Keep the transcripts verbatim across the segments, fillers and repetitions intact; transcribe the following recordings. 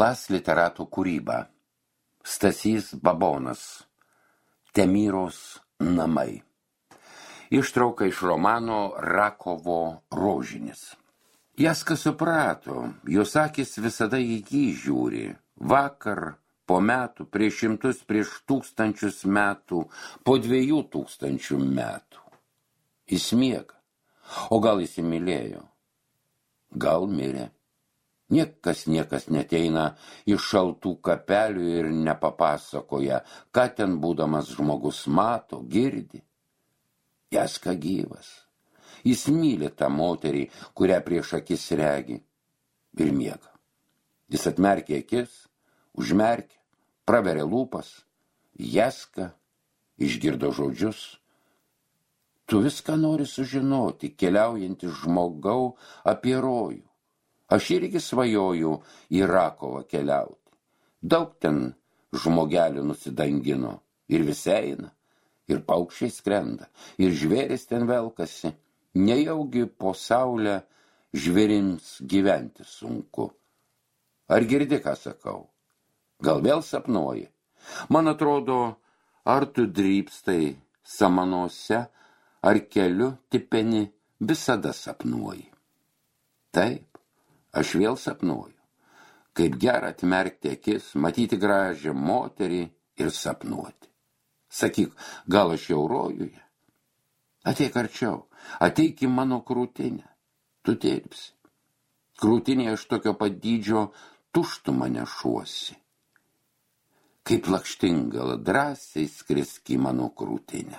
Las literatų kūryba. Stasys Babonas. Temyros namai. Ištrauka iš romano Rakovo rožinis. Jaska suprato, jos akis visada į jį žiūri. Vakar, po metų, prieš šimtus, prieš tūkstančius metų, po dviejų tūkstančių metų. Jis miega. O gal įsimylėjo? Gal mirė. Niekas niekas neteina iš šaltų kapelių ir nepapasakoja, ką ten būdamas žmogus mato, girdi. Jaska gyvas. Jis myli tą moterį, kurią prieš akis regi, ir miega. Jis atmerkė akis, užmerkė, praverė lūpas. Jaska išgirdo žodžius. Tu viską nori sužinoti, keliaujantis žmogau, apie rojų. Aš irgi svajoju į Rakovą keliauti. Daug ten žmogelių nusidangino, ir visi eina, ir paukščiai skrenda, ir žvėris ten velkasi. Nejaugi po saulę žvėrims gyventi sunku. Ar girdi, ką sakau? Gal vėl sapnuoji? Man atrodo, ar tu drybstai samanose, ar keliu tipeni, visada sapnuoji. Taip. Aš vėl sapnuoju, kaip gera atmerkti akis, matyti gražią moterį ir sapnuoti. Sakyk, gal aš jau rojuje? Ateik arčiau, ateik į mano krūtinę, tu dirbsi. Krūtinėje aš tokio pat dydžio tuštumą nešuosi. Kaip lakštingala drąsiai skrisk į mano krūtinę.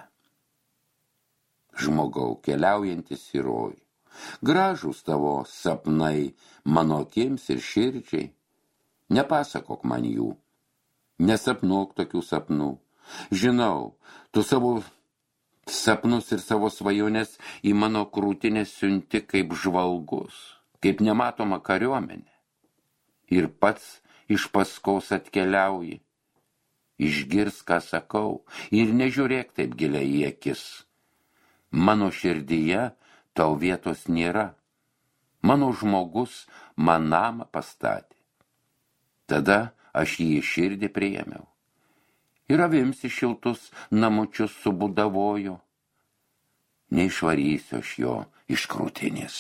Žmogau, keliaujantis į rojų. Gražūs tavo sapnai mano akims ir širdžiai. Nepasakok man jų. Nesapnuok tokių sapnų. Žinau, tu savo sapnus ir savo svajonės į mano krūtinę siunti kaip žvalgus, kaip nematoma kariuomenė. Ir pats iš paskos atkeliauji. Išgirs, ką sakau, ir nežiūrėk taip giliai į akis. Mano širdyje tau vietos nėra. Mano žmogus man namą pastatė. Tada aš jį į širdį priėmiau. Ir avims į šiltus namučius subudavojo. Neišvarysiu aš jo iš krūtinės.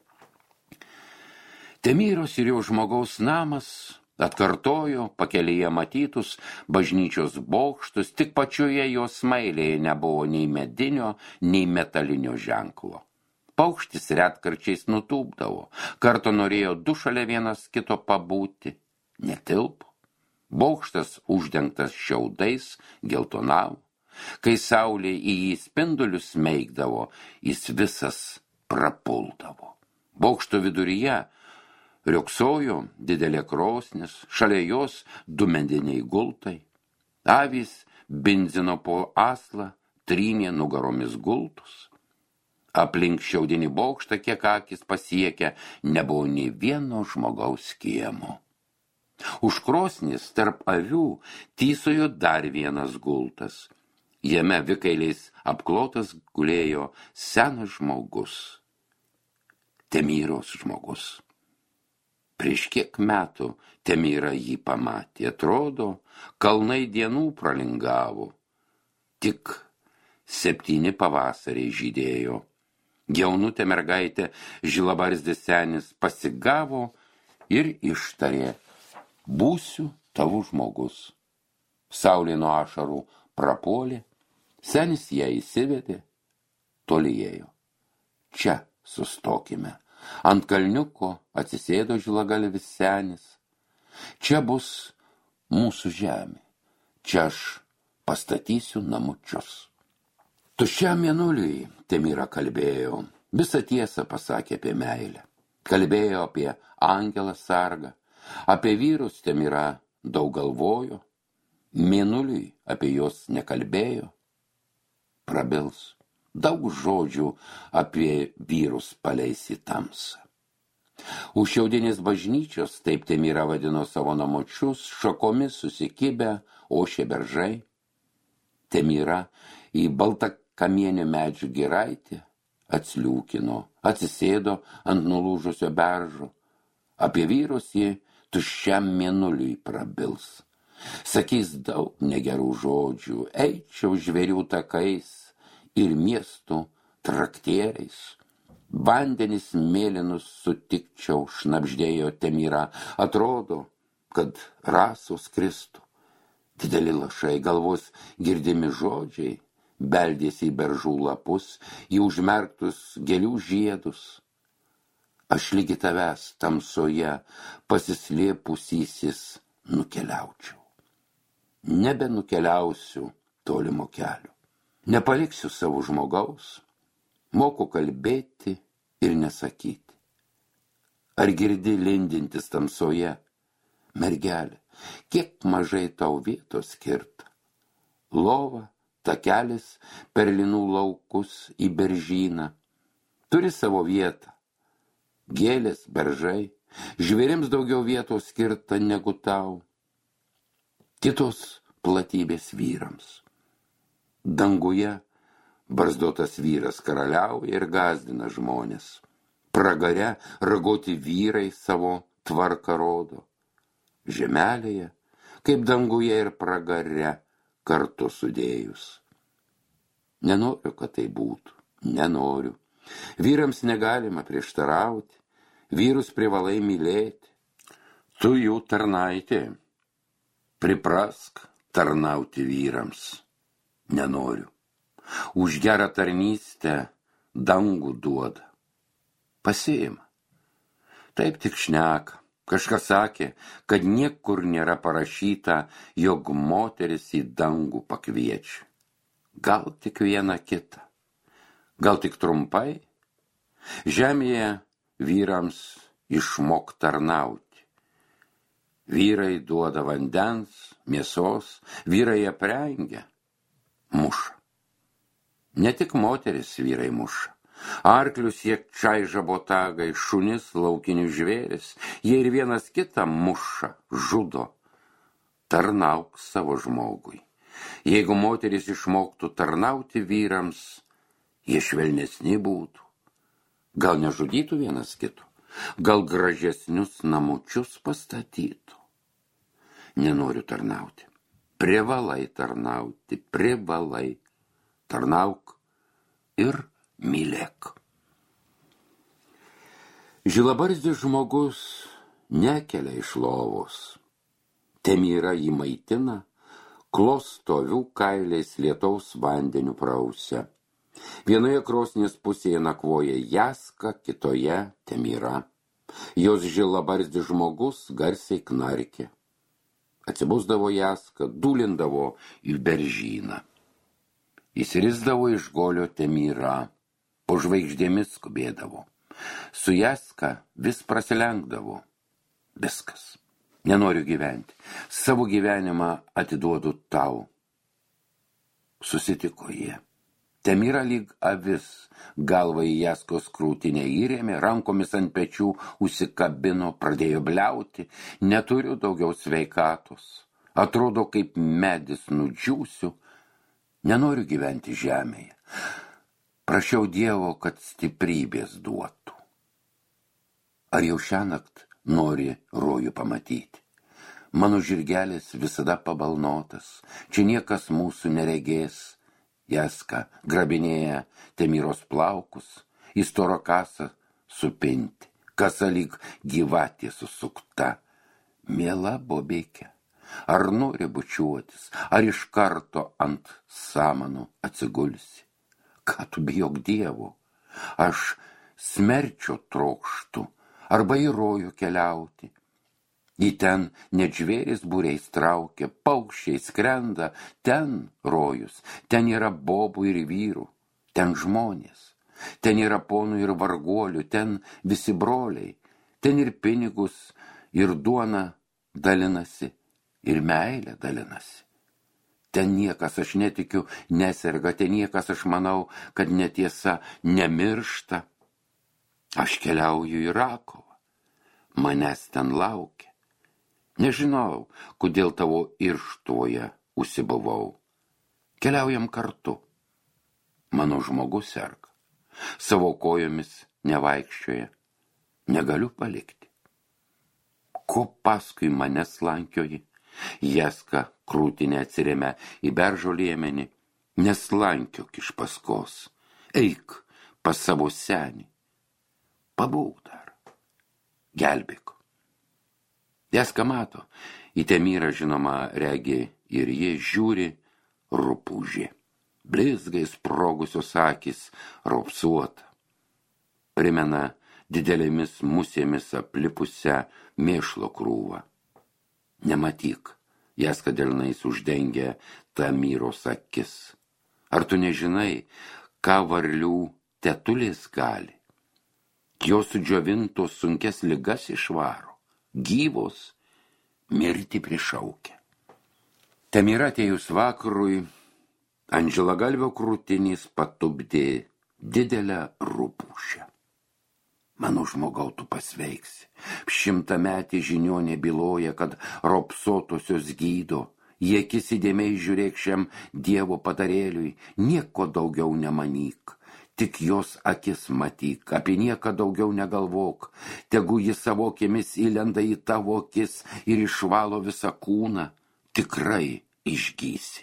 Temyros ir jo žmogaus namas atkartojo pakelyje matytus bažnyčios bokštus, tik pačioje jo smailėje nebuvo nei medinio, nei metalinio ženklo. Paukštis retkarčiais nutūpdavo, karto norėjo du šalia vienas kito pabūti, netilpo. Bokštas uždengtas šiaudais geltonavo, kai saulė į jį spindulius smeigdavo, jis visas prapuldavo. Bokšto viduryje riogsojo didelė krosnis, šalia jos du mediniai gultai. Avys binzino po aslą, trynė nugaromis gultus. Aplink šiaudinį bokštą, kiek akis pasiekia, nebuvo nei vieno žmogaus kiemo. Už krosnis tarp avių tysojo dar vienas gultas. Jame vikailiais apklotas gulėjo senas žmogus. Temyros žmogus. Prieš kiek metų Temyra jį pamatė. Atrodo, kalnai dienų pralingavo. Tik septyni pavasariai žydėjo. Jaunutė mergaitė žilabarzdis senis pasigavo ir ištarė: būsiu tavo žmogus. Saulė nuo ašarų prapuolė, senis ją įsivedė, toli ėjo. Čia sustokime. Ant kalniuko atsisėdo žilagalvis senis. Čia bus mūsų žemė. Čia aš pastatysiu namučius. Tuščiam mėnuliui Temyra kalbėjo, visą tiesą pasakė apie meilę. Kalbėjo apie angelą sargą, apie vyrus Temyra daug galvojo, mėnuliui apie jos nekalbėjo. Prabils, daug žodžių apie vyrus paleis į tamsą. Už šiaudinės bažnyčios, taip Temyra vadino savo namučius, šakomis susikibę ošė beržai. Temyra į baltą kamienio medžių giraitį atsliūkino, atsisėdo ant nulūžusio beržo. Apie vyrus ji tuščiam mėnuliui prabils. Sakys daug negerų žodžių, eičiau žvėrių takais ir miestų traktieriais. Vandenis mėlynus sutikčiau, šnabždėjo Temyra, atrodo, kad rasos kristų. Dideli lašai, galvos girdimi žodžiai, beldėsi į beržų lapus, į užmerktus gėlių žiedus. Aš lygi tavęs tamsoje pasislėpusysis nukeliaučiau. Nebenukeliausiu tolimo kelio. Nepaliksiu savo žmogaus, moku kalbėti ir nesakyti. Ar girdi lindintis tamsoje, mergelė, kiek mažai tau vietos skirta. Lova, takelis per linų laukus į beržyną. Turi savo vietą. Gėlės, beržai, žvėrims daugiau vietos skirta negu tau. Kitos platybės vyrams. Danguje barzdotas vyras karaliauja ir gazdina žmonės. Pragare ragoti vyrai savo tvarką rodo. Žemelėje, kaip danguje ir pragare, kartu sudėjus. Nenoriu, kad tai būtų, nenoriu. Vyrams negalima prieštarauti, vyrus privalai mylėti. Tu jų tarnaitė, priprask tarnauti vyrams. Nenoriu. Už gerą tarnystę dangų duoda. Pasiima. Taip tik šneka. Kažkas sakė, kad niekur nėra parašyta, jog moteris į dangų pakviečia. Gal tik vieną kitą. Gal tik trumpai. Žemėje vyrams išmok tarnauti. Vyrai duoda vandens, mėsos, vyrai aprengia, muša. Ne tik moteris vyrai muša. Arklius jie čaiža botagai, šunis laukinius žvėris, jie ir vienas kitą muša, žudo. Tarnauk savo žmogui. Jeigu moteris išmoktų tarnauti vyrams, jie švelnesni būtų. Gal nežudytų vienas kito, gal gražesnius namučius pastatytų. Nenoriu tarnauti. Privalai tarnauti, privalai. Tarnauk ir mylėk. Žilabarzdis žmogus nekelia iš lovos. Temyra jį maitina, klostovių kailiais lietaus vandeniu prausia. Vienoje krosnies pusėje nakvoja Jaska, kitoje Temyra. Jos žilabarzdis žmogus garsiai knarkė. Atsibusdavo Jaska, dūlindavo į beržyną. Įsirisdavo iš golio Temyra, po žvaigždėmis skubėdavo. Su Jaska vis prasilenkdavo. Viskas. Nenoriu gyventi. Savo gyvenimą atiduodu tau. Susitiko jie. Temyra lyg avis, galva į Jaskos krūtinę įrėmė, rankomis ant pečių užsikabino, pradėjo bliauti. Neturiu daugiau sveikatos. Atrodo, kaip medis nudžiūsiu. Nenoriu gyventi žemėje. Prašiau Dievo, kad stiprybės duotų. Ar jau šiąnakt nori rojų pamatyti? Mano žirgelis visada pabalnotas, čia niekas mūsų neregės. Jaska grabinėja Temyros plaukus, į storą kasą supinti, kasa lyg gyvatė susukta. Miela bobėkė. Ar nori bučiuotis, ar iš karto ant samanų atsigulsi? Ką tu bijok Dievo? Aš smerčio trokštu, arba į rojų keliauti. Į ten net žvėris būriais traukia, paukščiai skrenda, ten rojus, ten yra bobų ir vyrų, ten žmonės, ten yra ponų ir varguolių, ten visi broliai, ten ir pinigus, ir duona dalinasi. Ir meilė dalinasi. Ten niekas, aš netikiu, neserga, ten niekas, aš manau, kad netiesa nemiršta. Aš keliauju į Rakovą, manęs ten laukia. Nežinau, kodėl tavo irštuvoje užsibuvau. Keliaujam kartu. Mano žmogus serga. Savo kojomis nevaikščioja. Negaliu palikti. Ko paskui mane slankioji? Jeska krūtinę atsiremia į beržo liemenį. Neslankiok iš paskos. Eik pas savo senį. Pabūk dar. Gelbėk. Jeska mato. Į Temirą žinoma regi ir jie žiūri rupūžė. Blizgai sprogusios akis raupsuota. Primena didelėmis musėmis aplipusią mėšlo krūvą. Nematyk, Jeska delnais uždengia Tamiros akis. Ar tu nežinai, ką varlių tetulės gali? Jos sudžiovintos sunkes ligas išvaro, gyvos mirti prišaukia. Tamira atėjus vakarui, ant žilagalvio krūtinės patupdė didelę rupūšę. Mano žmogau, tu pasveiksi. Šimtametė žiniuonė byloja, kad raupsuotosios gydo. Į akis įdėmiai žiūrėk šiam Dievo patarėliui, nieko daugiau nemanyk. Tik jos akis matyk, apie nieką daugiau negalvok. Tegu jis savo akimis įlenda į tavo akis ir išvalo visą kūną. Tikrai išgysi.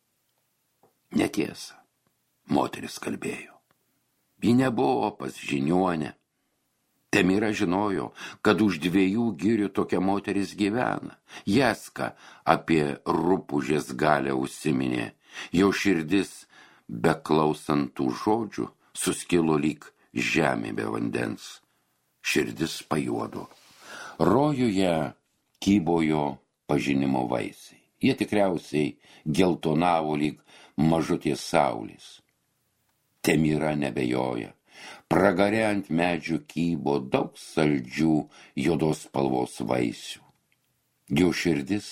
Netiesa, moteris kalbėjo. Ji nebuvo pas žiniuonę. Temira žinojo, kad už dviejų girių tokia moteris gyvena. Jeska apie rupūžės galę užsiminė. Jo širdis, beklausant tų žodžių, suskilo lyg žemė be vandens. Širdis pajuodo. Rojuje kybojo pažinimo vaisiai. Jie tikriausiai geltonavo lyg mažutės saulės. Temira nebejoja. Pragare ant medžių kybo daug saldžių juodos spalvos vaisių. Jo širdis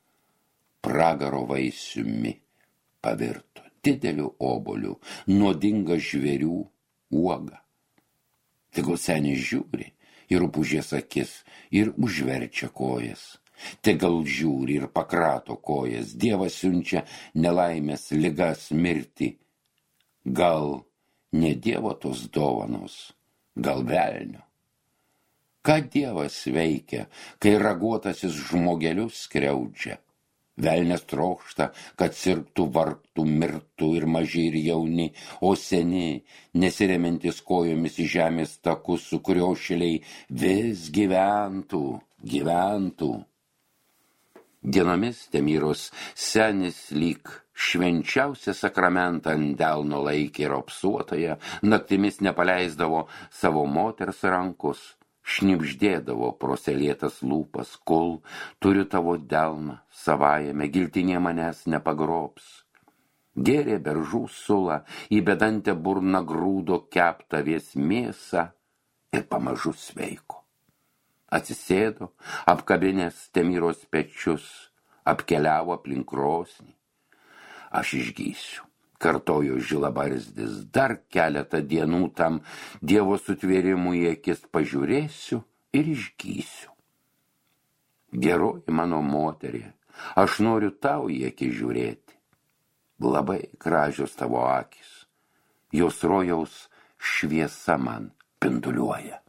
pragaro vaisiumi pavirto dideliu oboliu, nuodinga žvėrių uoga. Tegul senis žiūri į rupūžės akis ir užverčia kojas. Tegul žiūri ir pakrato kojas. Dievas siunčia nelaimės, ligas, mirtį. Gal ne Dievo tos dovanos, gal velnio. Ką Dievas veikia, kai raguotasis žmogelius skriaudžia? Velnias trokšta, kad sirgtų, vargtų, mirtų ir maži ir jauni, o seni, nesiremiantis kojomis į žemės takus, su kurio šiliai vis gyventų, gyventų. Dienomis Temiros senis lyg švenčiausią sakramentą ant delno laikė raupsuotoje, naktimis nepaleisdavo savo moters rankos, šnibždėdavo pro selėtas lūpas, kol turiu tavo delną, savajame giltinė manęs nepagrobs. Gėrė beržų sulą, į bedantę burną grūdo keptą avies mėsą ir pamažu sveiko. Atsisėdo, apkabinęs Temiros pečius, apkeliavo aplink krosnį. Aš išgysiu, kartojo žilabarzdis, dar keletą dienų tam Dievo sutvėrimui į akis pažiūrėsiu ir išgysiu. Geroji mano moterė, aš noriu tau į akis žiūrėti. Labai gražios tavo akis, jos rojaus šviesa man pinduliuoja.